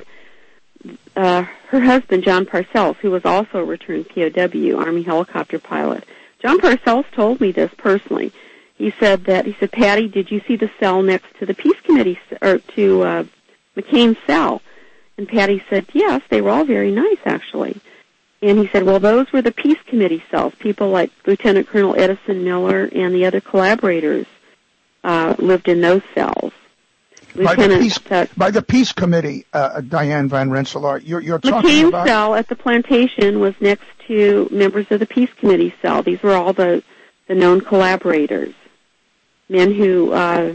uh, her husband, John Parcells, who was also a returned P O W, Army helicopter pilot, John Parcells told me this personally. He said that, he said, Patty, did you see the cell next to the Peace Committee, or to uh, McCain's cell? And Patty said, yes, they were all very nice, actually. And he said, well, those were the Peace Committee cells. People like Lieutenant Colonel Edison Miller and the other collaborators uh, lived in those cells.
By the, Peace, by the Peace Committee, uh, Diane Van Rensselaer, you're, you're talking
McCain's
about...
McCain's cell at the plantation was next to members of the Peace Committee cell. These were all the, the known collaborators, men who uh,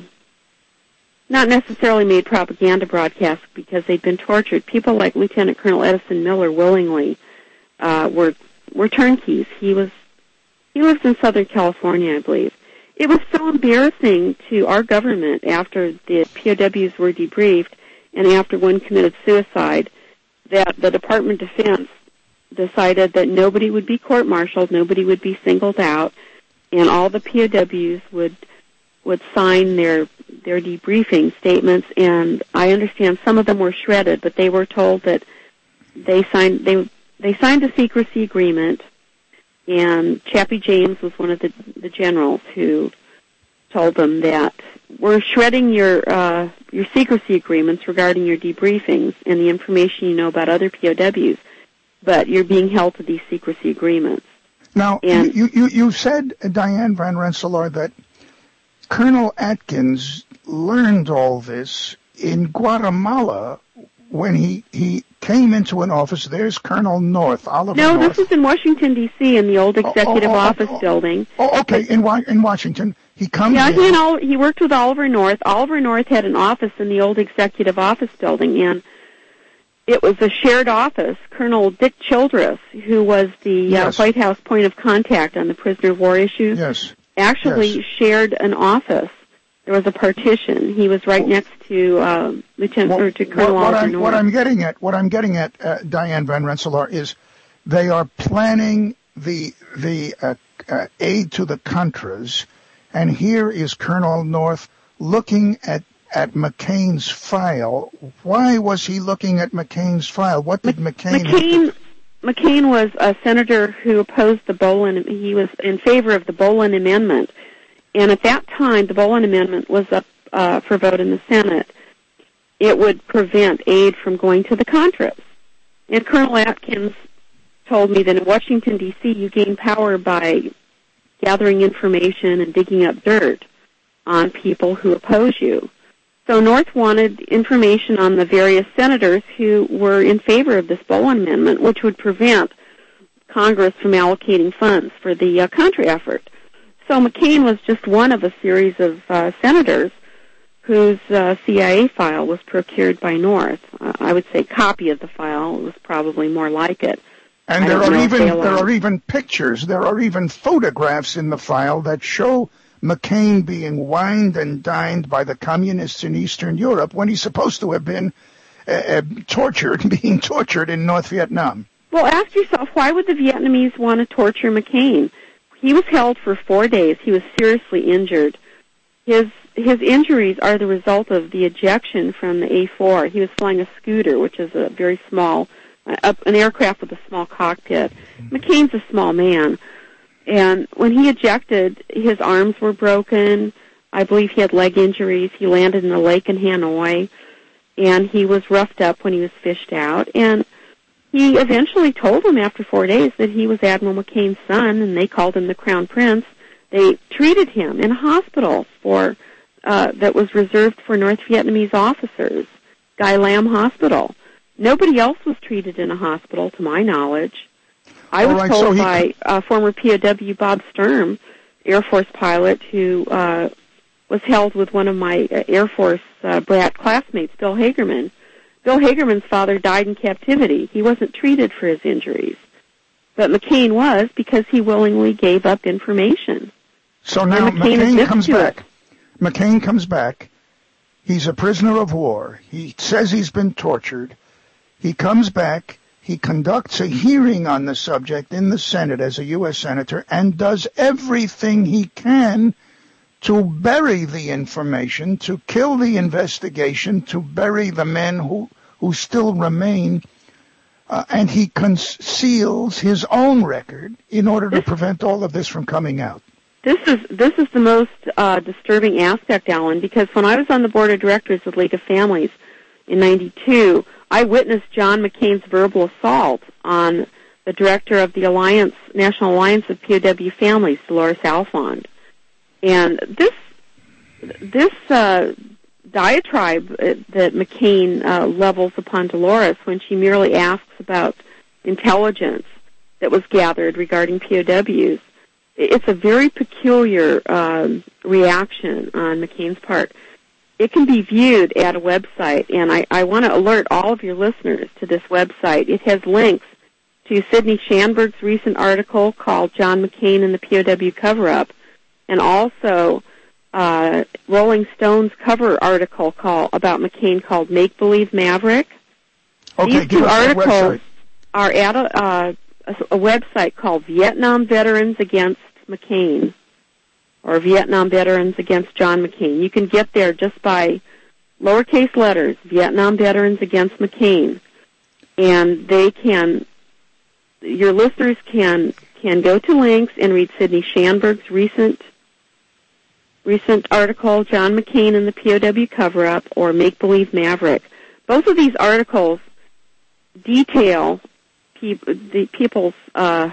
not necessarily made propaganda broadcasts because they'd been tortured. People like Lieutenant Colonel Edison Miller willingly uh, were were turnkeys. He was he lives in Southern California, I believe. It was so embarrassing to our government after the P O Ws were debriefed and after one committed suicide that the Department of Defense decided that nobody would be court-martialed, nobody would be singled out, and all the P O Ws would would sign their their debriefing statements. And I understand some of them were shredded, but they were told that they signed they they signed a secrecy agreement. And Chappie James was one of the, the generals who told them that we're shredding your uh, your secrecy agreements regarding your debriefings and the information you know about other P O Ws, but you're being held to these secrecy agreements.
Now,
and,
you, you, you said, Diane Van Rensselaer, that Colonel Atkins learned all this in Guatemala when he, he came into an office. There's Colonel North, Oliver
No,
North.
this was in Washington, D C, in the old executive
oh, oh, oh,
office
oh,
building.
Oh, okay, in in Washington. He comes
yeah,
in.
he, and all, he worked with Oliver North. Oliver North had an office in the old executive office building, and it was a shared office. Colonel Dick Childress, who was the
yes.
uh, White House point of contact on the prisoner of war issues,
yes.
actually
yes.
shared an office. There was a partition. He was right next to uh, Lieutenant
well,
or to Colonel
what, what
Oliver
I'm,
North.
What I'm getting at, what I'm getting at, uh, Diane Van Rensselaer, is they are planning the the uh, uh, aid to the Contras, and here is Colonel North looking at at McCain's file. Why was he looking at McCain's file? What did McCain?
McCain McCain was a senator who opposed the Boland. He was in favor of the Boland Amendment. And at that time, the Boland Amendment was up uh, for vote in the Senate. It would prevent aid from going to the Contras. And Colonel Atkins told me that in Washington, D C, you gain power by gathering information and digging up dirt on people who oppose you. So North wanted information on the various senators who were in favor of this Boland Amendment, which would prevent Congress from allocating funds for the uh, Contra effort. So McCain was just one of a series of uh, senators whose uh, C I A file was procured by North. Uh, I would say copy of the file was probably more like it.
And there are even there are even pictures, there are even photographs in the file that show McCain being wined and dined by the communists in Eastern Europe when he's supposed to have been uh, uh, tortured, being tortured in North Vietnam.
Well, ask yourself, why would the Vietnamese want to torture McCain? He was held for four days. He was seriously injured. His his injuries are the result of the ejection from the A four. He was flying a scooter, which is a very small, uh, an aircraft with a small cockpit. McCain's a small man. And when he ejected, his arms were broken. I believe he had leg injuries. He landed in a lake in Hanoi, and he was roughed up when he was fished out. And he eventually told them after four days that he was Admiral McCain's son, and they called him the Crown Prince. They treated him in a hospital for uh, that was reserved for North Vietnamese officers, Guy Lam Hospital. Nobody else was treated in a hospital, to my knowledge. I was
right,
told
so he...
by uh, former P O W Bob Sturm, Air Force pilot, who uh, was held with one of my uh, Air Force uh, brat classmates, Bill Hagerman. Bill Hagerman's father died in captivity. He wasn't treated for his injuries. But McCain was, because he willingly gave up information.
So now
and McCain,
McCain comes
to
back.
It.
McCain comes back. He's a prisoner of war. He says he's been tortured. He comes back. He conducts a hearing on the subject in the Senate as a U S Senator and does everything he can to bury the information, to kill the investigation, to bury the men who, who still remain. Uh, and he conceals his own record in order to prevent all of this from coming out.
This is this is the most uh, disturbing aspect, Alan, because when I was on the board of directors of League of Families in ninety-two, I witnessed John McCain's verbal assault on the director of the Alliance, National Alliance of P O W Families, Dolores Alfond. And this this uh, diatribe that McCain uh, levels upon Dolores when she merely asks about intelligence that was gathered regarding P O Ws, it's a very peculiar um, reaction on McCain's part. It can be viewed at a website, and I, I want to alert all of your listeners to this website. It has links to Sidney Schanberg's recent article called John McCain and the P O W Cover-Up, and also uh, Rolling Stone's cover article call, about McCain called Make-Believe Maverick.
Okay,
These two articles
website.
are at a, uh, a, a website called Vietnam Veterans Against McCain, or Vietnam Veterans Against John McCain. You can get there just by lowercase letters, Vietnam Veterans Against McCain. And they can, your listeners can can go to links and read Sidney Schanberg's recent recent article, John McCain and the P O W Cover-Up, or Make Believe Maverick. Both of these articles detail pe- the people's uh,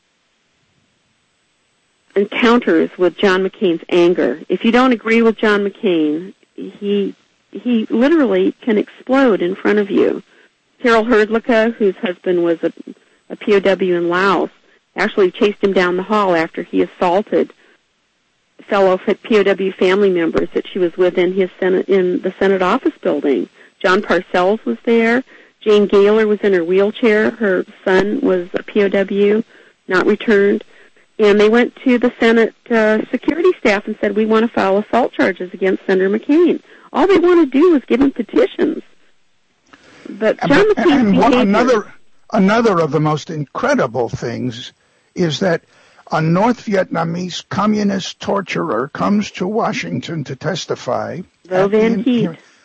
encounters with John McCain's anger. If you don't agree with John McCain, he he literally can explode in front of you. Carol Herdlicka, whose husband was a, a P O W in Laos, actually chased him down the hall after he assaulted fellow P O W family members that she was with in his Senate, in the Senate office building. John Parcells was there. Jane Gaylor was in her wheelchair. Her son was a P O W, not returned. And they went to the Senate uh, security staff and said, we want to file assault charges against Senator McCain. All they want to do is give him petitions. But John
and,
McCain's
and one,
behavior...
Another, another of the most incredible things is that a North Vietnamese communist torturer comes to Washington to testify.
Vo Van Heet.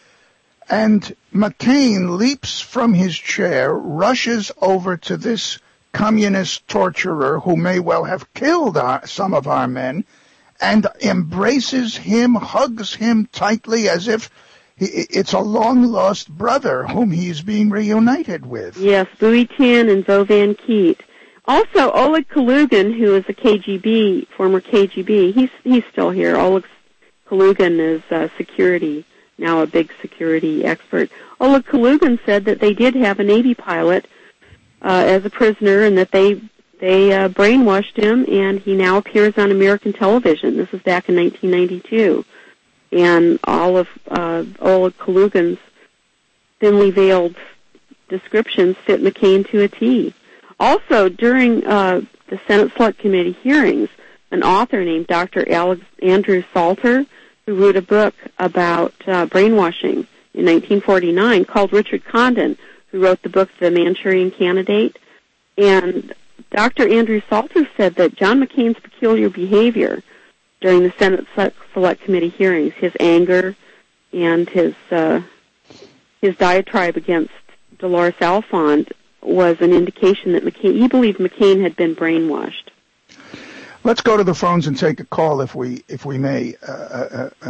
And McCain leaps from his chair, rushes over to this communist torturer who may well have killed our, some of our men, and embraces him, hugs him tightly as if he, it's a long-lost brother whom he's being reunited with.
Yes, Bui Tin and Vo Van Keet. Also, Oleg Kalugin, who is a K G B, former K G B, he's he's still here. Oleg Kalugin is uh, security, now a big security expert. Oleg Kalugin said that they did have a Navy pilot uh, as a prisoner, and that they they uh, brainwashed him, and he now appears on American television. This was back in nineteen ninety-two, and all of uh, Oleg Kalugin's thinly veiled descriptions fit McCain to a T. Also, during uh, the Senate Select Committee hearings, an author named Doctor Alex Andrew Salter, who wrote a book about uh, brainwashing in nineteen forty-nine, called Richard Condon, who wrote the book The Manchurian Candidate. And Doctor Andrew Salter said that John McCain's peculiar behavior during the Senate Select Committee hearings, his anger and his uh, his diatribe against Dolores Alfond, was an indication that McCain, he believed McCain had been brainwashed.
Let's go to the phones and take a call, if we if we may. Uh, uh, uh,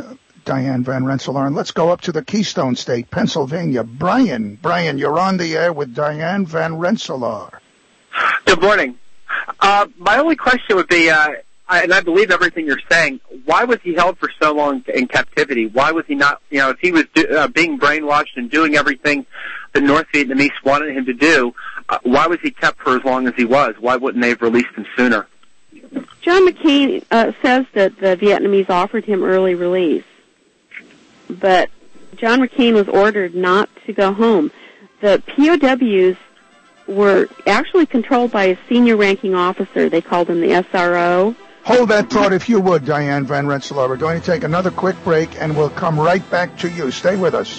Diane Van Rensselaer. And let's go up to the Keystone State, Pennsylvania. Brian, Brian, you're on the air with Diane Van Rensselaer.
Good morning. Uh, my only question would be, uh, I, and I believe everything you're saying, why was he held for so long in captivity? Why was he not, you know, if he was do, uh, being brainwashed and doing everything the North Vietnamese wanted him to do, uh, why was he kept for as long as he was? Why wouldn't they have released him sooner?
John McCain uh, says that the Vietnamese offered him early release, but John McCain was ordered not to go home. The P O Ws were actually controlled by a senior ranking officer. They called him the S R O.
Hold that thought if you would, Diane Van Rensselaer. We're going to take another quick break, and we'll come right back to you. Stay with us.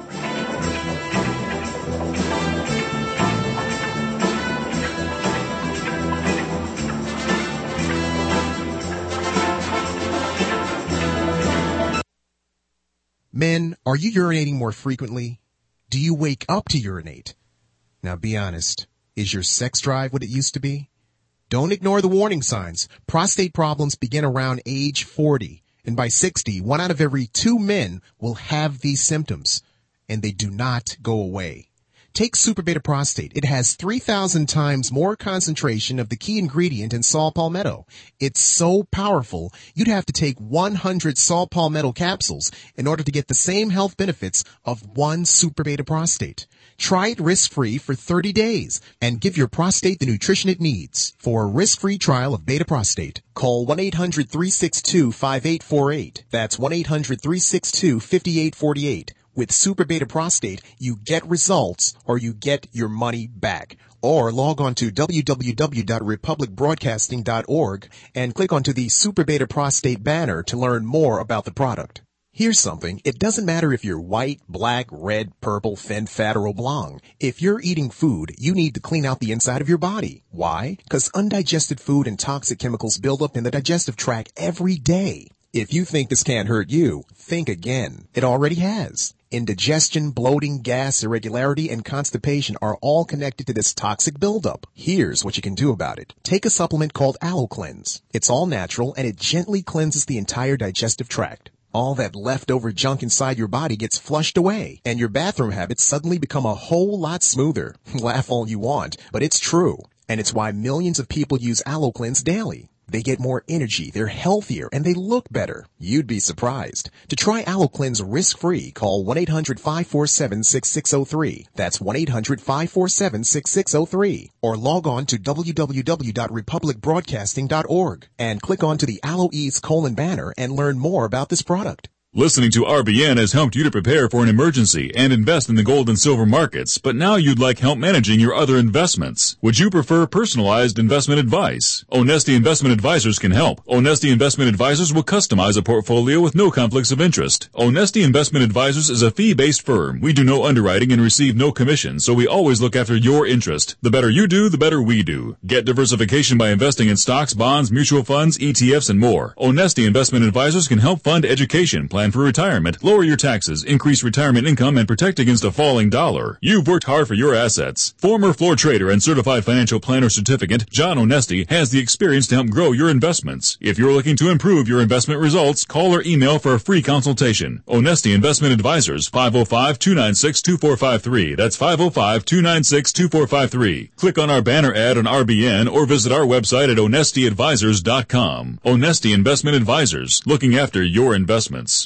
Men, are you urinating more frequently? Do you wake up to urinate? Now be honest, is your sex drive what it used to be? Don't ignore the warning signs. Prostate problems begin around age forty, and by sixty, one out of every two men will have these symptoms, and they do not go away. Take Super Beta Prostate. It has three thousand times more concentration of the key ingredient in saw palmetto. It's so powerful, you'd have to take one hundred saw palmetto capsules in order to get the same health benefits of one Super Beta Prostate. Try it risk-free for thirty days and give your prostate the nutrition it needs. For a risk-free trial of Beta Prostate, call one eight hundred three six two five eight four eight. That's one eight hundred three six two five eight four eight. With Super Beta Prostate, you get results or you get your money back. Or log on to w w w dot republic broadcasting dot org and click onto the Super Beta Prostate banner to learn more about the product. Here's something. It doesn't matter if you're white, black, red, purple, thin, fat, or oblong. If you're eating food, you need to clean out the inside of your body. Why? Because undigested food and toxic chemicals build up in the digestive tract every day. If you think this can't hurt you, think again. It already has. Indigestion, bloating, gas, irregularity, and constipation are all connected to this toxic buildup. Here's what you can do about it. Take a supplement called AlloCleanse. It's all natural, and it gently cleanses the entire digestive tract. All that leftover junk inside your body gets flushed away, and your bathroom habits suddenly become a whole lot smoother. Laugh all you want, but it's true. And it's why millions of people use AlloCleanse daily. They get more energy, they're healthier, and they look better. You'd be surprised. To try AlloCleanse risk-free, call one eight hundred five four seven six six zero three. That's one eight hundred five four seven six six zero three. Or log on to w w w dot republic broadcasting dot org and click onto the AlloEase colon banner and learn more about this product.
Listening to R B N has helped you to prepare for an emergency and invest in the gold and silver markets, but now you'd like help managing your other investments. Would you prefer personalized investment advice? Onesti Investment Advisors can help. Onesti Investment Advisors will customize a portfolio with no conflicts of interest. Onesti Investment Advisors is a fee-based firm. We do no underwriting and receive no commission, so we always look after your interest. The better you do, the better we do. Get diversification by investing in stocks, bonds, mutual funds, E T Fs, and more. Onesti Investment Advisors can help fund education, plan for retirement, lower your taxes, increase retirement income, and protect against a falling dollar. You've worked hard for your assets. Former floor trader and certified financial planner certificate, John Onesti, has the experience to help grow your investments. If you're looking to improve your investment results, call or email for a free consultation. Onesti Investment Advisors, five oh five, two nine six, two four five three. That's five oh five, two nine six, two four five three. Click on our banner ad on R B N or visit our website at onesti advisors dot com. Onesti Investment Advisors, looking after your investments.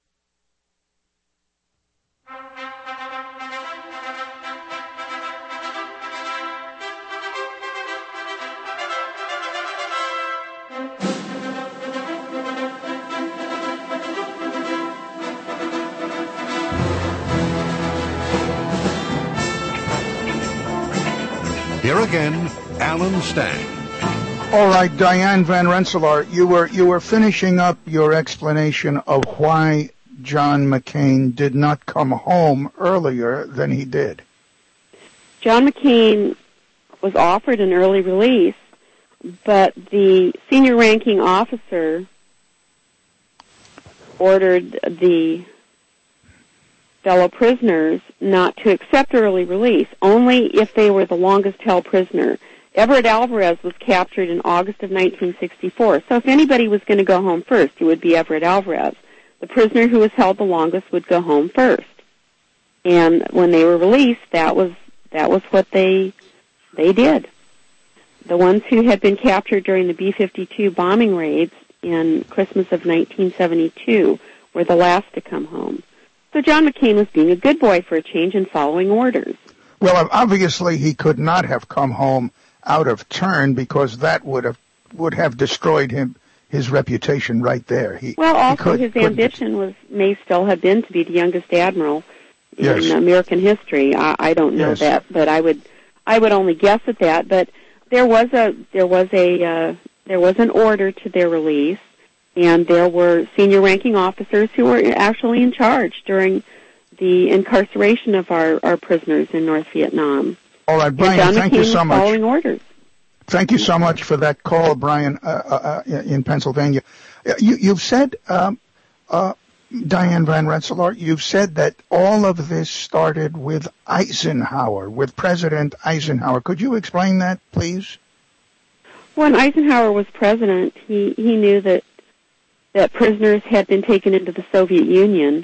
Here again, Alan Stang.
All right, Diane Van Rensselaer, you were you were finishing up your explanation of why John McCain did not come home earlier than he did.
John McCain was offered an early release, but the senior ranking officer ordered the fellow prisoners not to accept early release, only if they were the longest held prisoner. Everett Alvarez was captured in August of nineteen sixty-four, so if anybody was going to go home first, it would be Everett Alvarez. the prisoner who was held the longest would go home first. And when they were released, that was that was what they they did. The ones who had been captured during the B fifty-two bombing raids in Christmas of nineteen seventy-two were the last to come home. So John McCain was being a good boy for a change and following orders.
Well, obviously he could not have come home out of turn, because that would have would have destroyed him his reputation right there. He,
well, also
he could,
his
couldn't.
ambition was may still have been to be the youngest admiral in
Yes.
American history. I, I don't know
Yes.
that, but I would I would only guess at that. But there was a there was a uh, there was an order to their release, and there were senior ranking officers who were actually in charge during the incarceration of our, our prisoners in North Vietnam.
All right, Brian,
and John
thank
McCain
you so
was
much.
following orders.
Thank you so much for that call, Brian, uh, uh, uh, in Pennsylvania. You, you've said, um, uh, Diane Van Rensselaer, you've said that all of this started with Eisenhower, with President Eisenhower. Could you explain that, please?
When Eisenhower was president, he, he knew that that prisoners had been taken into the Soviet Union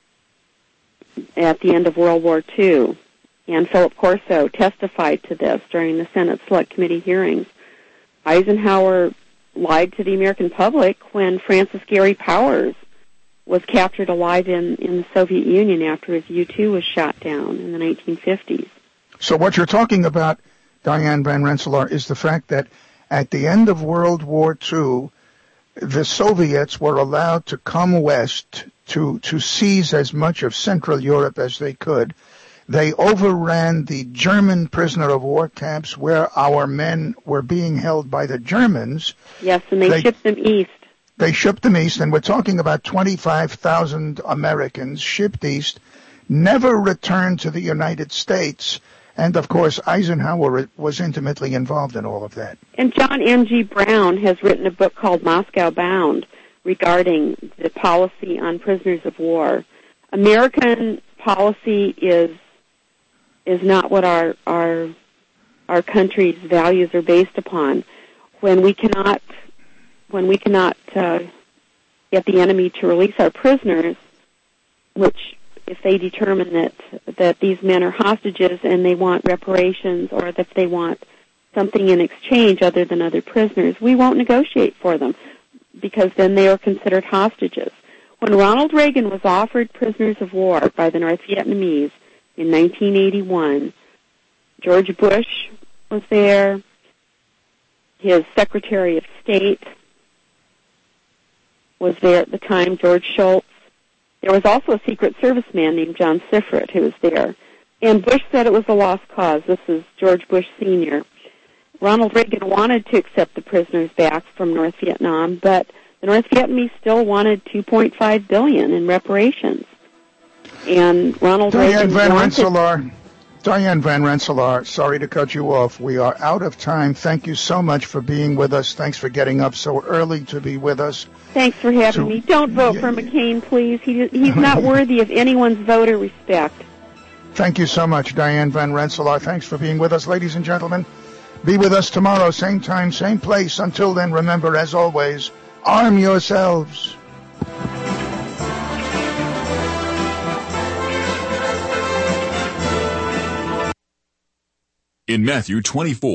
at the end of World War Two. And Philip Corso testified to this during the Senate Select Committee hearings. Eisenhower lied to the American public when Francis Gary Powers was captured alive in, in the Soviet Union after his U two was shot down in the nineteen fifties.
So what you're talking about, Diane Van Rensselaer, is the fact that at the end of World War Two, the Soviets were allowed to come west to, to seize as much of Central Europe as they could. They overran the German prisoner of war camps where our men were being held by the Germans.
Yes, and they, they shipped them east.
They shipped them east, and we're talking about twenty-five thousand Americans shipped east, never returned to the United States. And, of course, Eisenhower was intimately involved in all of that.
And John M G. Brown has written a book called Moscow Bound regarding the policy on prisoners of war. American policy is is not what our our our country's values are based upon. When we cannot when we cannot uh, get the enemy to release our prisoners, which if they determine that that these men are hostages and they want reparations, or that they want something in exchange other than other prisoners, we won't negotiate for them, because then they are considered hostages. When Ronald Reagan was offered prisoners of war by the North Vietnamese in nineteen eighty-one, George Bush was there, his Secretary of State was there at the time, George Shultz. There was also a Secret Service man named John Sifrit who was there. And Bush said it was a lost cause. This is George Bush Senior Ronald Reagan wanted to accept the prisoners back from North Vietnam, but the North Vietnamese still wanted two point five billion dollars in reparations. And Ronald
Diane
Reagan
Van
wanted...
Rensselaer, Diane Van Rensselaer, sorry to cut you off. We are out of time. Thank you so much for being with us. Thanks for getting up so early to be with us.
Thanks for having
So-
me. Don't vote
Yeah,
for
yeah.
McCain, please. He, he's not worthy of anyone's vote or respect.
Thank you so much, Diane Van Rensselaer. Thanks for being with us, ladies and gentlemen. Be with us tomorrow, same time, same place. Until then, remember, as always, arm yourselves.
In Matthew twenty-four,